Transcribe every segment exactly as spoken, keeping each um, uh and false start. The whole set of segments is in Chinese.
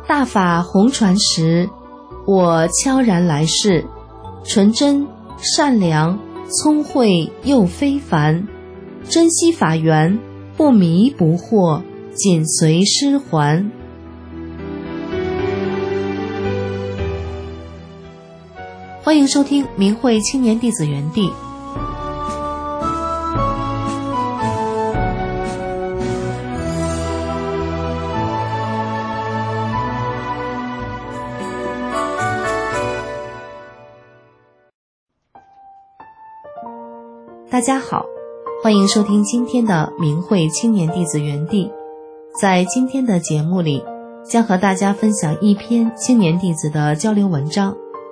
大法红传时，我悄然来世，纯真、善良、聪慧又非凡，珍惜法缘，不迷不惑，紧随师还。欢迎收听明慧青年弟子园地。大家好，欢迎收听今天的明慧青年弟子园地。在今天的节目里，将和大家分享一篇青年弟子的交流文章。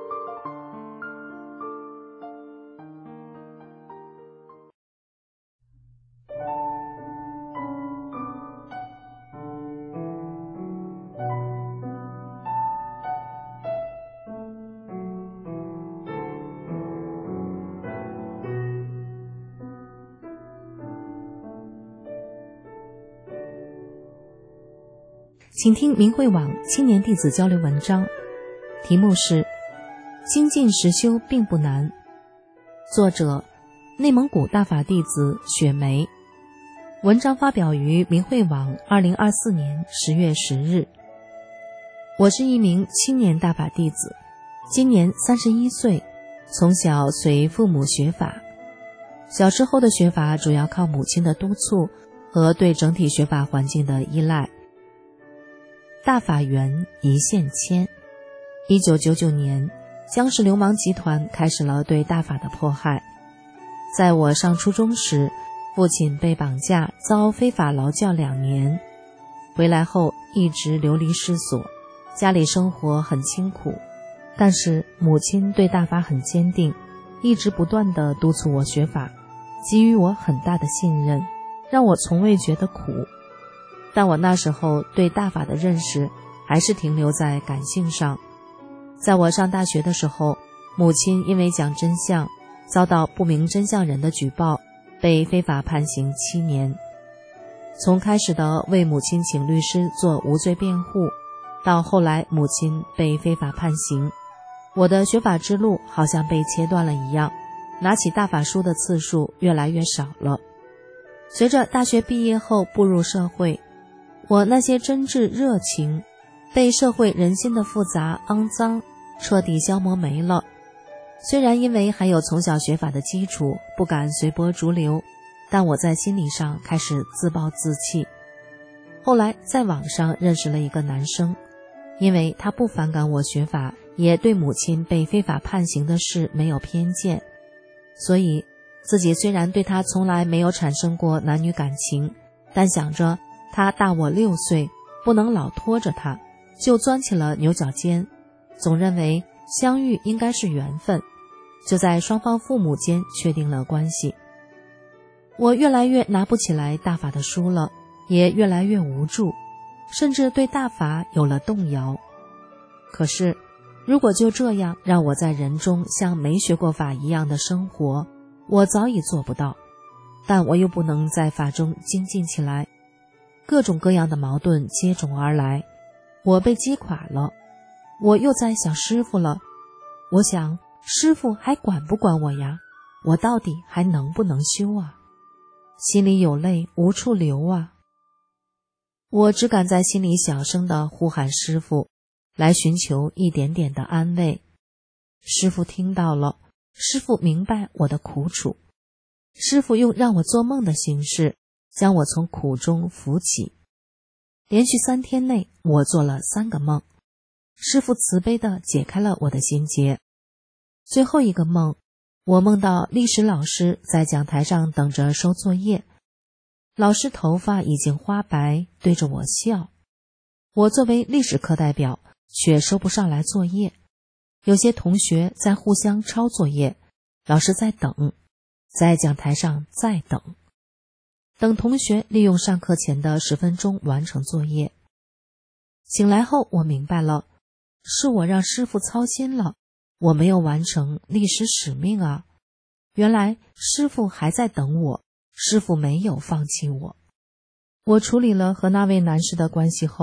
请听明慧网青年弟子交流文章，题目是精进实修并不难，作者内蒙古大法弟子雪梅，文章发表于明慧网二零二四年十月十日。我是一名青年大法弟子，今年三十一岁，从小随父母学法。小时候的学法主要靠母亲的督促和对整体学法环境的依赖。大法缘一线牵。一九九九年，僵尸流氓集团开始了对大法的迫害。在我上初中时，父亲被绑架，遭非法劳教两年。回来后一直流离失所，家里生活很清苦，但是母亲对大法很坚定，一直不断地督促我学法，给予我很大的信任，让我从未觉得苦。但我那时候对大法的认识还是停留在感性上。在我上大学的时候，母亲因为讲真相，遭到不明真相人的举报，被非法判刑七年。从开始的为母亲请律师做无罪辩护，到后来母亲被非法判刑，我的学法之路好像被切断了一样，拿起大法书的次数越来越少了。随着大学毕业后步入社会，我那些真挚热情被社会人心的复杂肮脏彻底消磨没了。虽然因为还有从小学法的基础，不敢随波逐流，但我在心理上开始自暴自弃。后来在网上认识了一个男生，因为他不反感我学法，也对母亲被非法判刑的事没有偏见，所以自己虽然对他从来没有产生过男女感情，但想着他大我六岁，不能老拖着他，就钻起了牛角尖，总认为相遇应该是缘分，就在双方父母间确定了关系。我越来越拿不起来大法的书了，也越来越无助，甚至对大法有了动摇。可是如果就这样让我在人中像没学过法一样的生活，我早已做不到，但我又不能在法中精进起来。各种各样的矛盾接踵而来，我被击垮了。我又在想师父了，我想师父还管不管我呀？我到底还能不能修啊？心里有泪无处流啊！我只敢在心里小声地呼喊师父，来寻求一点点的安慰。师父听到了，师父明白我的苦楚，师父用让我做梦的形式将我从苦中扶起。连续三天内，我做了三个梦，师父慈悲地解开了我的心结。最后一个梦，我梦到历史老师在讲台上等着收作业，老师头发已经花白，对着我笑。我作为历史课代表，却收不上来作业。有些同学在互相抄作业，老师在等，在讲台上再等。等同学利用上课前的十分钟完成作业。醒来后我明白了，是我让师父操心了，我没有完成历史使命啊。原来师父还在等我，师父没有放弃我。我处理了和那位男士的关系后，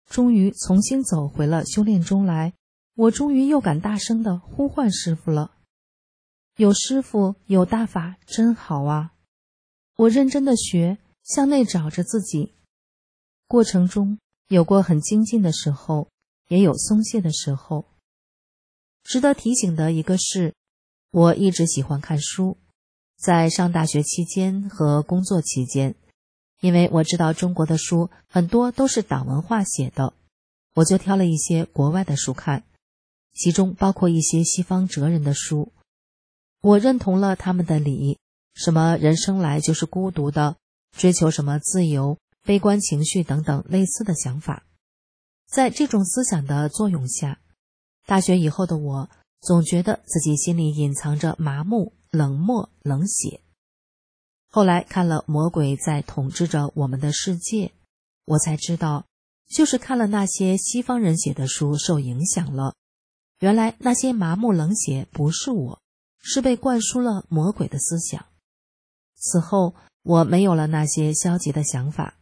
终于重新走回了修炼中来，我终于又敢大声地呼唤师父了。有师父，有大法，真好啊！我认真地学，向内找着自己。过程中有过很精进的时候，也有松懈的时候。值得提醒的一个是，我一直喜欢看书，在上大学期间和工作期间，因为我知道中国的书很多都是党文化写的，我就挑了一些国外的书看，其中包括一些西方哲人的书。我认同了他们的理，什么人生来就是孤独的，追求什么自由、悲观情绪等等类似的想法。在这种思想的作用下，大学以后的我总觉得自己心里隐藏着麻木、冷漠、冷血。后来看了《魔鬼在统治着我们的世界》，我才知道，就是看了那些西方人写的书受影响了。原来那些麻木冷血不是我，是被灌输了魔鬼的思想。此后我没有了那些消极的想法。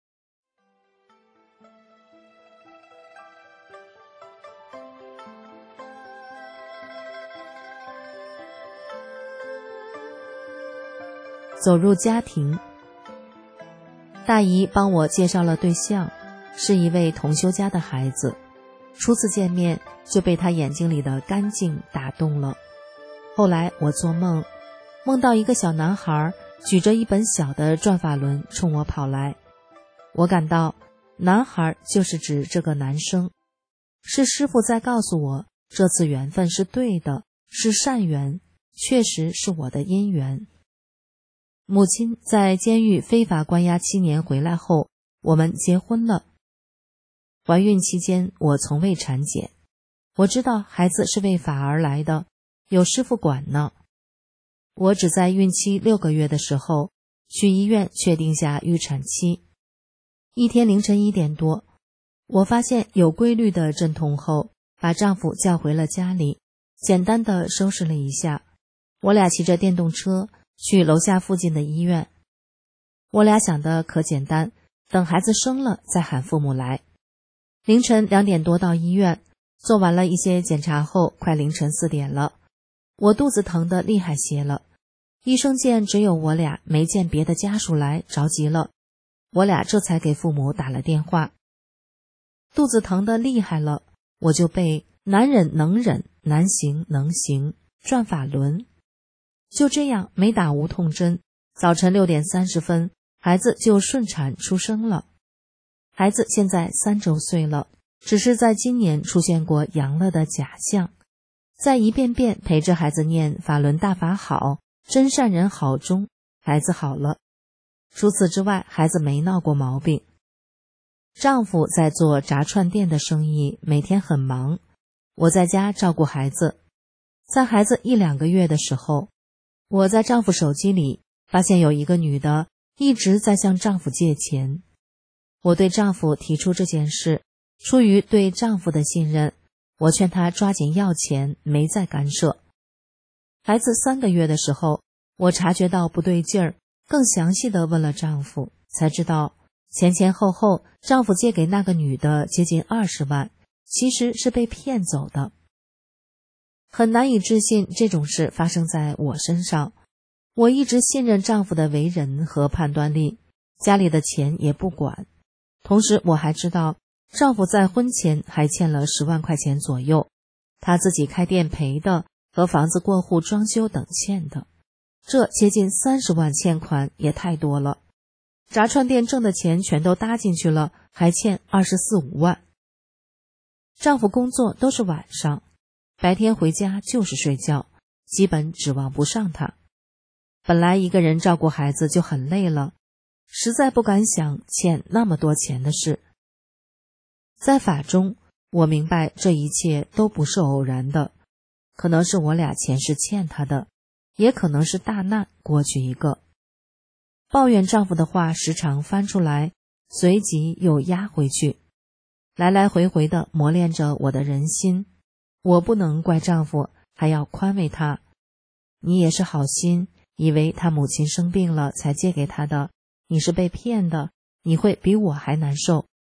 走入家庭，大姨帮我介绍了对象，是一位同修家的孩子。初次见面就被他眼睛里的干净打动了。后来我做梦，梦到一个小男孩举着一本小的转法轮冲我跑来。我感到男孩就是指这个男生，是师父在告诉我，这次缘分是对的，是善缘，确实是我的姻缘。母亲在监狱非法关押七年回来后，我们结婚了。怀孕期间我从未产检，我知道孩子是为法而来的，有师父管呢。我只在孕期六个月的时候去医院确定下预产期。一天凌晨一点多，我发现有规律的阵痛后，把丈夫叫回了家里，简单的收拾了一下。我俩骑着电动车去楼下附近的医院。我俩想的可简单，等孩子生了再喊父母来。凌晨两点多到医院，做完了一些检查后，快凌晨四点了。我肚子疼得厉害些了，医生见只有我俩，没见别的家属来，着急了。我俩这才给父母打了电话。肚子疼得厉害了，我就背难忍能忍，难行能行，转法轮。就这样没打无痛针，早晨六点三十分，孩子就顺产出生了。孩子现在三周岁了，只是在今年出现过阳了的假象。在一遍遍陪着孩子念法轮大法好，真善人好中，孩子好了。除此之外，孩子没闹过毛病。丈夫在做炸串店的生意，每天很忙，我在家照顾孩子。在孩子一两个月的时候，我在丈夫手机里发现有一个女的一直在向丈夫借钱。我对丈夫提出这件事，出于对丈夫的信任，我劝他抓紧要钱，没再干涉。孩子三个月的时候，我察觉到不对劲儿，更详细地问了丈夫，才知道前前后后丈夫借给那个女的接近二十万，其实是被骗走的。很难以置信这种事发生在我身上。我一直信任丈夫的为人和判断力，家里的钱也不管。同时我还知道丈夫在婚前还欠了十万块钱左右，他自己开店赔的和房子过户装修等欠的，这接近三十万欠款也太多了。炸串店挣的钱全都搭进去了，还欠二十四五万。丈夫工作都是晚上，白天回家就是睡觉，基本指望不上他。本来一个人照顾孩子就很累了，实在不敢想欠那么多钱的事。在法中，我明白这一切都不是偶然的，可能是我俩前世欠他的，也可能是大难过去一个。抱怨丈夫的话时常翻出来，随即又压回去，来来回回地磨练着我的人心。我不能怪丈夫，还要宽慰他。你也是好心，以为他母亲生病了才借给他的，你是被骗的，你会比我还难受。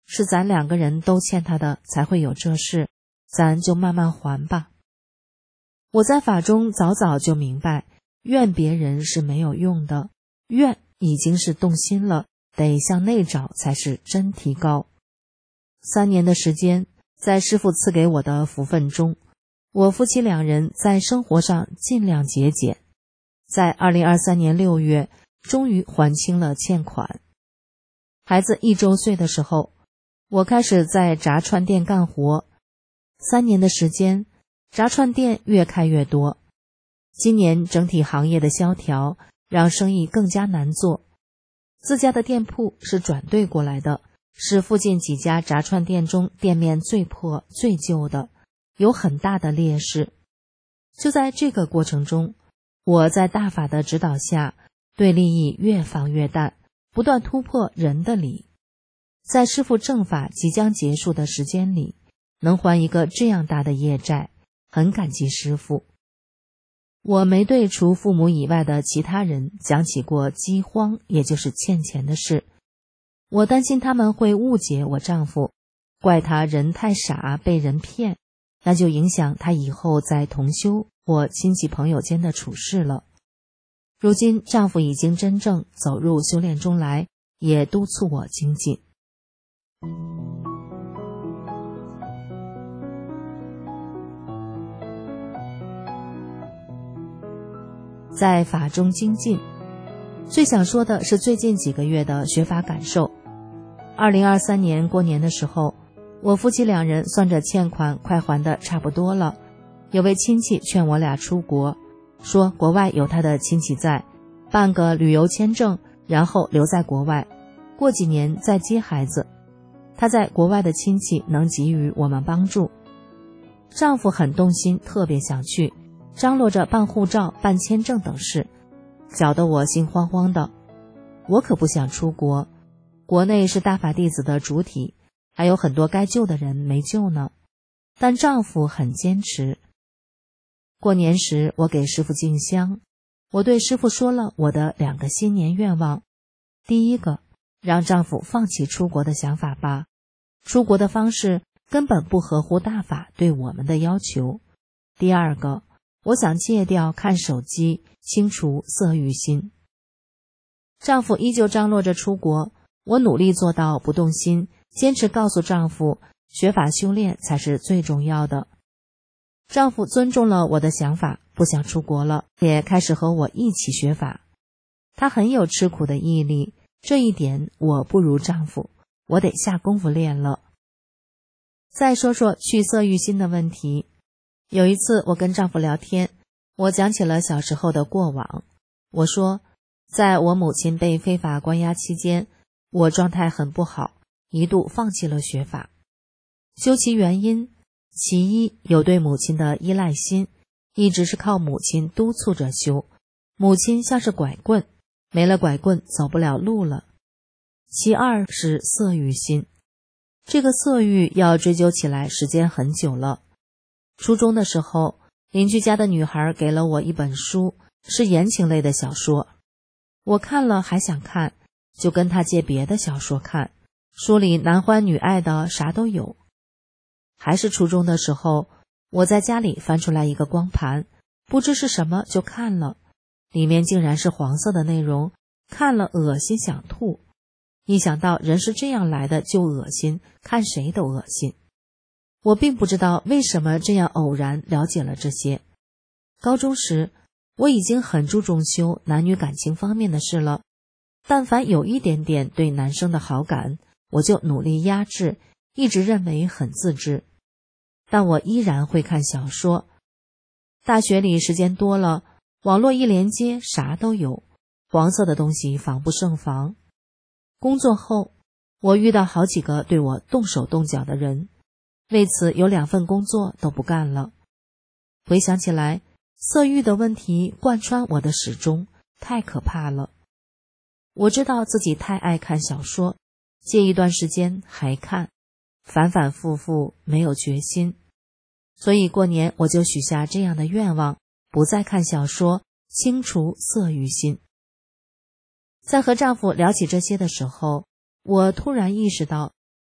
是咱两个人都欠他的，才会有这事，咱就慢慢还吧。我在法中早早就明白，怨别人是没有用的，怨已经是动心了，得向内找才是真提高。三年的时间，在师父赐给我的福分中，我夫妻两人在生活上尽量节俭，在二零二三年六月终于还清了欠款。孩子一周岁的时候，我开始在炸串店干活，三年的时间，炸串店越开越多。今年整体行业的萧条让生意更加难做，自家的店铺是转对过来的，是附近几家炸串店中店面最破最旧的，有很大的劣势。就在这个过程中，我在大法的指导下，对利益越放越淡，不断突破人的理。在师父正法即将结束的时间里，能还一个这样大的业债，很感激师父。我没对除父母以外的其他人讲起过饥荒，也就是欠钱的事。我担心他们会误解我丈夫，怪他人太傻被人骗，那就影响他以后在同修或亲戚朋友间的处事了。如今丈夫已经真正走入修炼中来，也督促我精进。在法中精进，最想说的是最近几个月的学法感受。二零二三年过年的时候，我夫妻两人算着欠款快还的差不多了，有位亲戚劝我俩出国，说国外有他的亲戚在，办个旅游签证，然后留在国外，过几年再接孩子。他在国外的亲戚能给予我们帮助。丈夫很动心，特别想去，张罗着办护照、办签证等事，搅得我心慌慌的。我可不想出国，国内是大法弟子的主体，还有很多该救的人没救呢。但丈夫很坚持。过年时，我给师父敬香，我对师父说了我的两个新年愿望。第一个，让丈夫放弃出国的想法吧，出国的方式根本不合乎大法对我们的要求。第二个，我想戒掉看手机，清除色欲心。丈夫依旧张罗着出国，我努力做到不动心，坚持告诉丈夫，学法修炼才是最重要的。丈夫尊重了我的想法，不想出国了，也开始和我一起学法。他很有吃苦的毅力，这一点我不如丈夫，我得下功夫练了。再说说去色欲心的问题。有一次我跟丈夫聊天，我讲起了小时候的过往。我说，在我母亲被非法关押期间，我状态很不好，一度放弃了学法。究其原因，其一有对母亲的依赖心，一直是靠母亲督促着修，母亲像是拐棍，没了拐棍走不了路了。其二是色欲心，这个色欲要追究起来时间很久了。初中的时候，邻居家的女孩给了我一本书，是言情类的小说。我看了还想看，就跟她借别的小说看，书里男欢女爱的啥都有。还是初中的时候，我在家里翻出来一个光盘，不知是什么就看了，里面竟然是黄色的内容，看了恶心想吐。一想到人是这样来的就恶心，看谁都恶心。我并不知道为什么这样偶然了解了这些。高中时，我已经很注重修男女感情方面的事了，但凡有一点点对男生的好感，我就努力压制，一直认为很自知。但我依然会看小说。大学里时间多了，网络一连接啥都有，黄色的东西防不胜防。工作后，我遇到好几个对我动手动脚的人，为此有两份工作都不干了。回想起来，色欲的问题贯穿我的始终，太可怕了。我知道自己太爱看小说，戒一段时间还看，反反复复没有决心。所以过年我就许下这样的愿望，不再看小说，清除色欲心。在和丈夫聊起这些的时候，我突然意识到，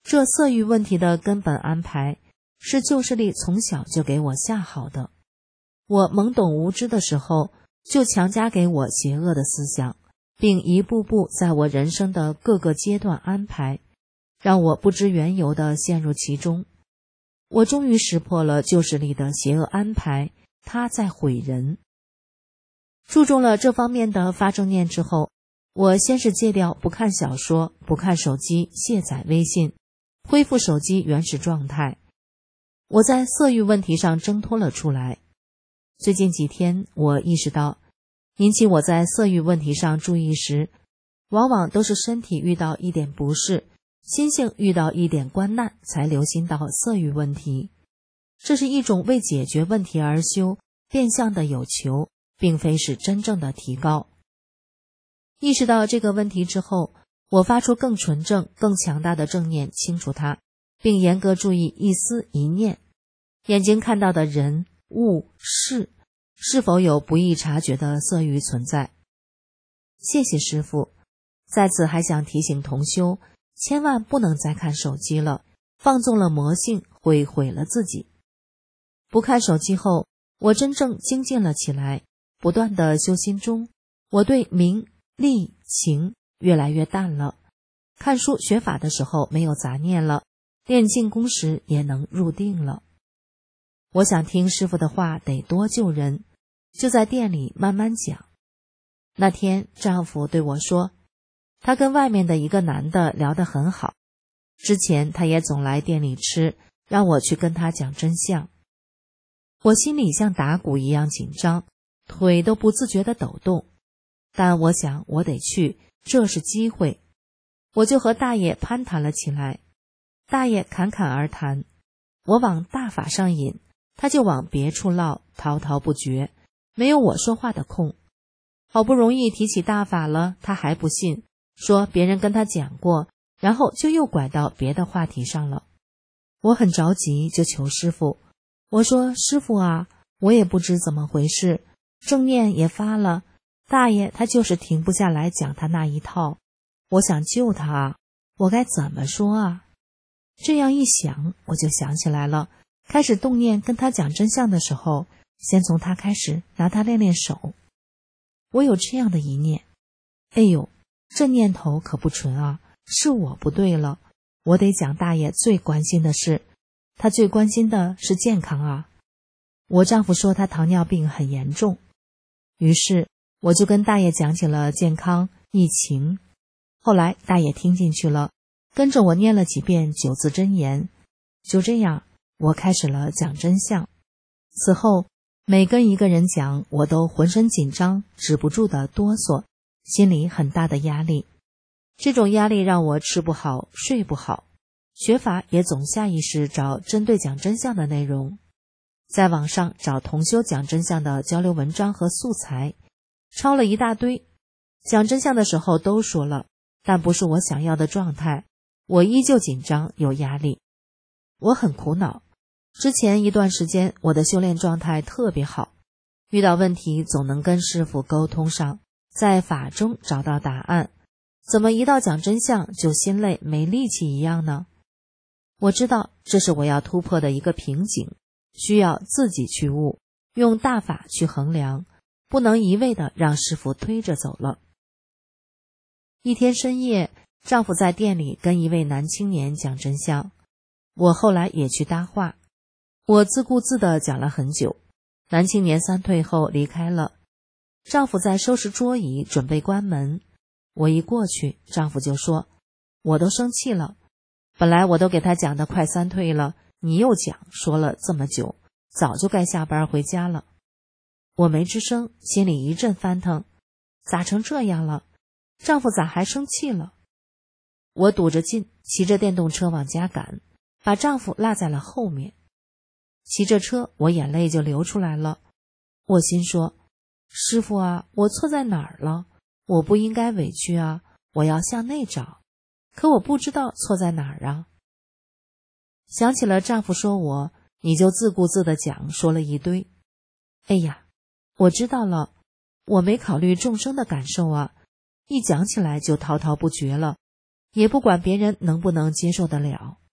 这色欲问题的根本安排是旧势力从小就给我下好的。我懵懂无知的时候，就强加给我邪恶的思想，并一步步在我人生的各个阶段安排，让我不知缘由地陷入其中。我终于识破了旧势力的邪恶安排，它在毁人。注重了这方面的发正念之后，我先是戒掉不看小说、不看手机、卸载微信，恢复手机原始状态。我在色欲问题上挣脱了出来。最近几天，我意识到，引起我在色欲问题上注意时，往往都是身体遇到一点不适，心性遇到一点关难，才留心到色欲问题。这是一种为解决问题而修，变相的有求，并非是真正的提高。意识到这个问题之后，我发出更纯正、更强大的正念，清除它，并严格注意一思一念，眼睛看到的人、物、事，是否有不易察觉的色欲存在。谢谢师父。在此还想提醒同修，千万不能再看手机了，放纵了魔性会毁了自己。不看手机后，我真正精进了起来，不断的修心中，我对名、利、情越来越淡了。看书学法的时候没有杂念了，练静功时也能入定了。我想听师父的话得多救人，就在店里慢慢讲。那天丈夫对我说，他跟外面的一个男的聊得很好，之前他也总来店里吃，让我去跟他讲真相。我心里像打鼓一样紧张，腿都不自觉地抖动，但我想我得去，这是机会。我就和大爷攀谈了起来，大爷侃侃而谈，我往大法上引，他就往别处唠，滔滔不绝，没有我说话的空。好不容易提起大法了，他还不信，说别人跟他讲过，然后就又拐到别的话题上了。我很着急，就求师父。我说，师父啊，我也不知怎么回事，正念也发了，大爷他就是停不下来讲他那一套，我想救他啊，我该怎么说啊？这样一想，我就想起来了，开始动念跟他讲真相的时候，先从他开始，拿他练练手。我有这样的一念，哎呦，这念头可不纯啊，是我不对了，我得讲大爷最关心的事，他最关心的是健康啊。我丈夫说他糖尿病很严重，于是我就跟大爷讲起了健康、疫情。后来大爷听进去了，跟着我念了几遍九字真言。就这样，我开始了讲真相。此后每跟一个人讲，我都浑身紧张，止不住的哆嗦，心里很大的压力。这种压力让我吃不好，睡不好，学法也总下意识找针对讲真相的内容，在网上找同修讲真相的交流文章和素材，抄了一大堆。讲真相的时候都说了，但不是我想要的状态，我依旧紧张有压力。我很苦恼，之前一段时间我的修炼状态特别好，遇到问题总能跟师父沟通上，在法中找到答案，怎么一到讲真相就心累没力气一样呢？我知道这是我要突破的一个瓶颈，需要自己去悟，用大法去衡量，不能一味的让师父推着走了。一天深夜，丈夫在店里跟一位男青年讲真相，我后来也去搭话，我自顾自地讲了很久。男青年三退后离开了，丈夫在收拾桌椅准备关门，我一过去，丈夫就说，我都生气了，本来我都给他讲的快三退了，你又讲，说了这么久，早就该下班回家了。我没吱声，心里一阵翻腾，咋成这样了？丈夫咋还生气了？我堵着劲，骑着电动车往家赶，把丈夫落在了后面。骑着车，我眼泪就流出来了。我心说，师父啊，我错在哪儿了？我不应该委屈啊，我要向内找，可我不知道错在哪儿啊。想起了丈夫说我，你就自顾自地讲，说了一堆。哎呀，我知道了，我没考虑众生的感受啊，一讲起来就滔滔不绝了，也不管别人能不能接受得了。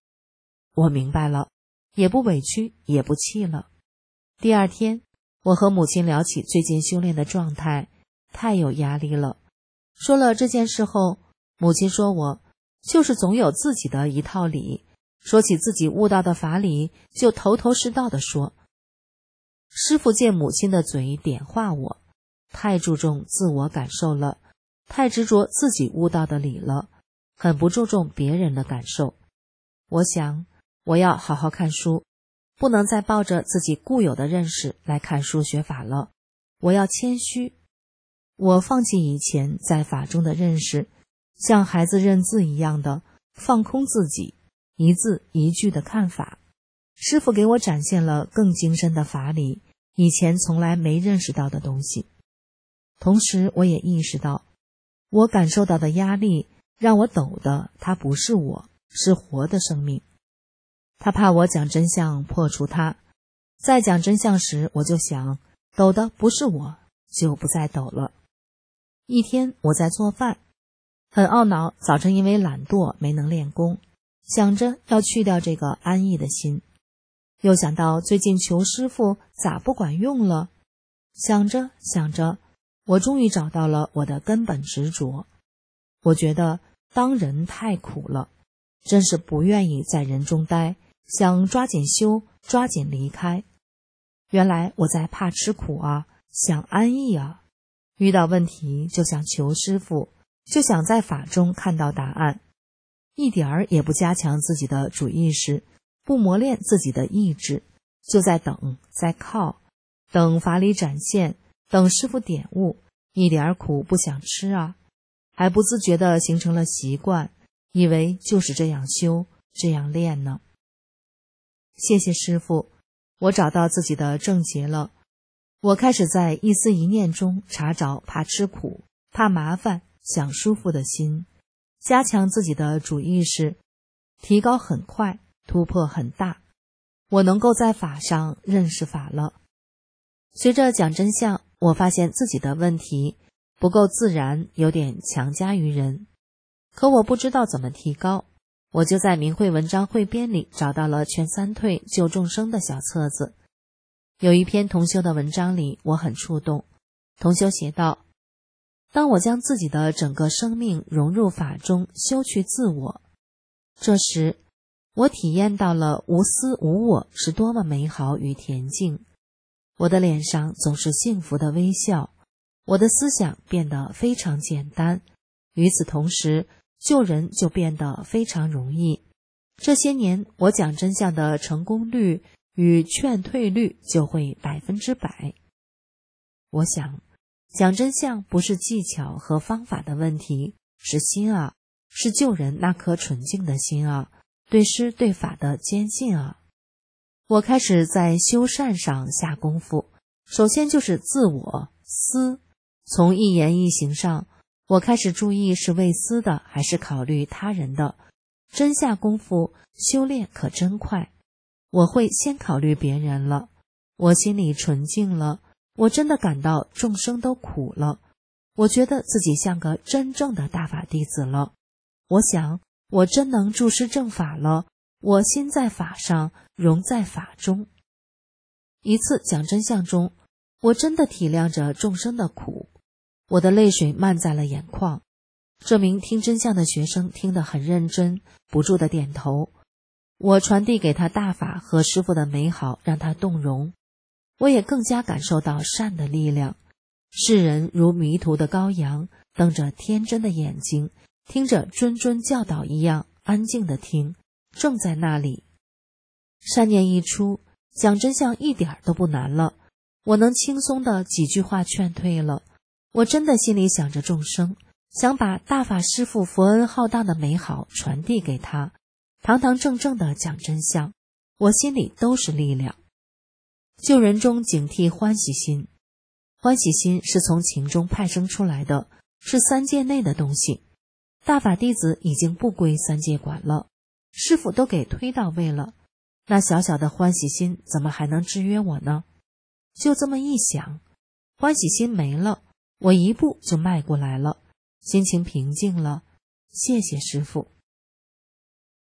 我明白了，也不委屈，也不气了。第二天，我和母亲聊起最近修炼的状态，太有压力了。说了这件事后，母亲说我就是总有自己的一套理，说起自己悟到的法理，就头头是道地说。师父借母亲的嘴点化我，太注重自我感受了，太执着自己悟到的理了，很不注重别人的感受。我想，我要好好看书，不能再抱着自己固有的认识来看书学法了。我要谦虚，我放弃以前在法中的认识，像孩子认字一样的放空自己，一字一句的看法。师父给我展现了更精深的法理，以前从来没认识到的东西。同时我也意识到，我感受到的压力让我抖的，它不是我，是活的生命。他怕我讲真相破除它，在讲真相时我就想，抖的不是我，就不再抖了。一天我在做饭，很懊恼早晨因为懒惰没能练功，想着要去掉这个安逸的心，又想到最近求师父咋不管用了，想着想着，我终于找到了我的根本执着。我觉得当人太苦了，真是不愿意在人中待，想抓紧修，抓紧离开。原来我在怕吃苦啊，想安逸啊，遇到问题就想求师父，就想在法中看到答案，一点儿也不加强自己的主意识，不磨练自己的意志，就在等，在靠，等法理展现，等师父点悟，一点苦不想吃啊，还不自觉地形成了习惯，以为就是这样修，这样练呢。谢谢师父，我找到自己的症结了。我开始在一思一念中查找怕吃苦、怕麻烦、想舒服的心，加强自己的主意识，提高很快，突破很大。我能够在法上认识法了。随着讲真相，我发现自己的问题不够自然，有点强加于人。可我不知道怎么提高，我就在明慧文章汇编里找到了劝三退救众生的小册子。有一篇同修的文章里，我很触动。同修写道，当我将自己的整个生命融入法中，修去自我，这时我体验到了无私无我是多么美好与恬静。我的脸上总是幸福的微笑，我的思想变得非常简单，与此同时，救人就变得非常容易。这些年我讲真相的成功率与劝退率就会百分之百。我想，讲真相不是技巧和方法的问题，是心啊，是救人那颗纯净的心啊，对师对法的坚信啊。我开始在修善上下功夫，首先就是自我思，从一言一行上，我开始注意是为私的还是考虑他人的。真下功夫，修炼可真快。我会先考虑别人了，我心里纯净了，我真的感到众生都苦了，我觉得自己像个真正的大法弟子了。我想，我真能注师正法了，我心在法上，融在法中。一次讲真相中，我真的体谅着众生的苦，我的泪水漫在了眼眶。这名听真相的学生听得很认真，不住地点头。我传递给他大法和师父的美好，让他动容。我也更加感受到善的力量。世人如迷途的羔羊，瞪着天真的眼睛，听着谆谆教导一样，安静地听，正在那里。善念一出，讲真相一点都不难了，我能轻松的几句话劝退了。我真的心里想着众生，想把大法师父佛恩浩荡的美好传递给他，堂堂正正的讲真相，我心里都是力量。救人中警惕欢喜心，欢喜心是从情中派生出来的，是三界内的东西。大法弟子已经不归三界管了，师父都给推到位了，那小小的欢喜心怎么还能制约我呢？就这么一想，欢喜心没了，我一步就迈过来了，心情平静了。谢谢师父。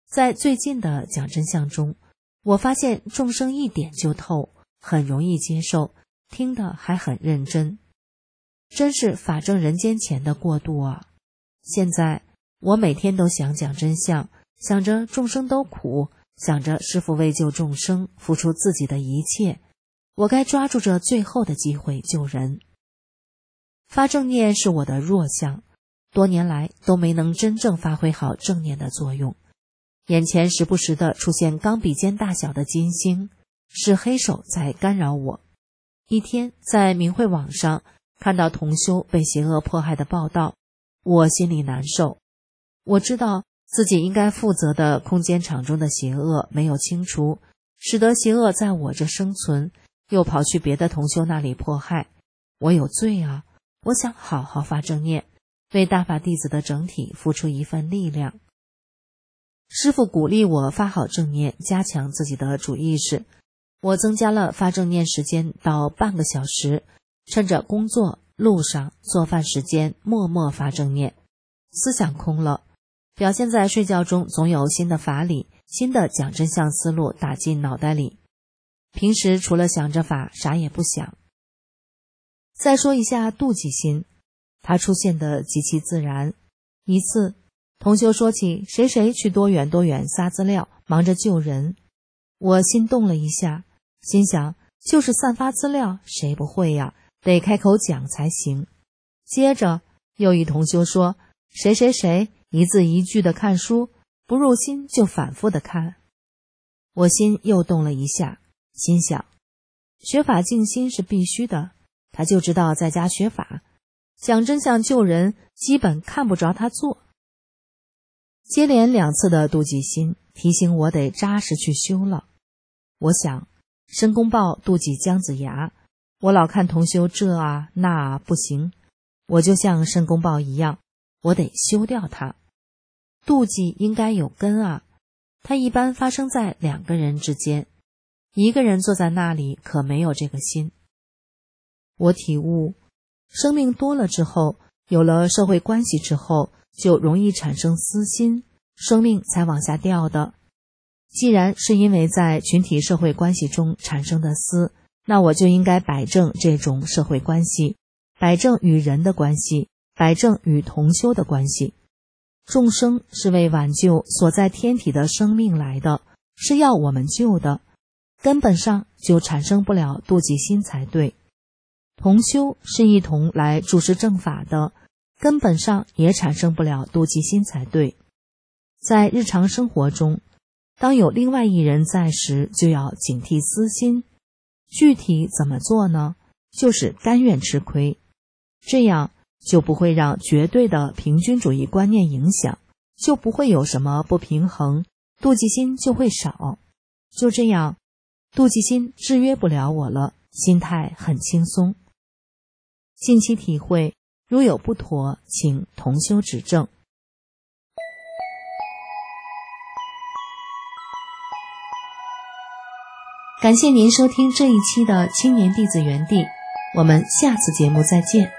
在最近的讲真相中，我发现众生一点就透，很容易接受，听得还很认真，真是法正人间前的过渡啊！现在我每天都想讲真相，想着众生都苦，想着师父为救众生付出自己的一切，我该抓住这最后的机会救人。发正念是我的弱项，多年来都没能真正发挥好正念的作用。眼前时不时地出现钢笔尖大小的金星，是黑手在干扰我。一天在明慧网上看到同修被邪恶迫害的报道，我心里难受。我知道自己应该负责的空间场中的邪恶没有清除，使得邪恶在我这生存，又跑去别的同修那里迫害。我有罪啊！我想好好发正念，为大法弟子的整体付出一份力量。师父鼓励我发好正念，加强自己的主意识。我增加了发正念时间到半个小时，趁着工作、路上、做饭时间默默发正念。思想空了，表现在睡觉中总有新的法理、新的讲真相思路打进脑袋里。平时除了想着法，啥也不想。再说一下妒忌心，它出现的极其自然。一次同修说起谁谁去多远多远撒资料，忙着救人，我心动了一下，心想就是散发资料，谁不会呀？得开口讲才行。接着又一同修说谁谁谁一字一句的看书，不入心就反复的看。我心又动了一下，心想学法静心是必须的，他就知道在家学法，讲真相救人基本看不着他做。接连两次的妒忌心提醒我得扎实去修了。我想申公豹妒忌姜子牙，我老看同修这啊那啊不行，我就像申公豹一样，我得修掉它。妒忌应该有根啊，它一般发生在两个人之间，一个人坐在那里可没有这个心。我体悟，生命多了之后，有了社会关系之后，就容易产生私心，生命才往下掉的。既然是因为在群体社会关系中产生的私，那我就应该摆正这种社会关系，摆正与人的关系，摆正与同修的关系。众生是为挽救所在天体的生命来的，是要我们救的，根本上就产生不了妒忌心才对。同修是一同来注释正法的，根本上也产生不了妒忌心才对。在日常生活中，当有另外一人在时，就要警惕私心。具体怎么做呢？就是甘愿吃亏，这样就不会让绝对的平均主义观念影响，就不会有什么不平衡，妒忌心就会少。就这样，妒忌心制约不了我了，心态很轻松。近期体会，如有不妥，请同修指正。感谢您收听这一期的青年弟子园地，我们下次节目再见。